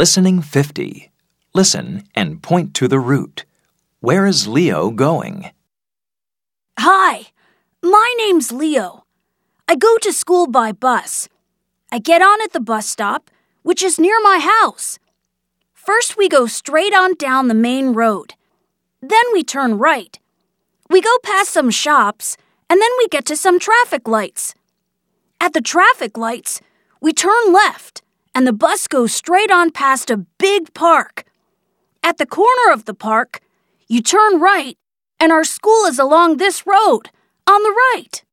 Listening 50. Listen and point to the route. Where is Leo going? Hi, my name's Leo. I go to school by bus. I get on at the bus stop, which is near my house. First, we go straight on down the main road. Then we turn right. We go past some shops, and then we get to some traffic lights. At the traffic lights, we turn left, and the bus goes straight on past a big park. At the corner of the park, you turn right, and our school is along this road, on the right.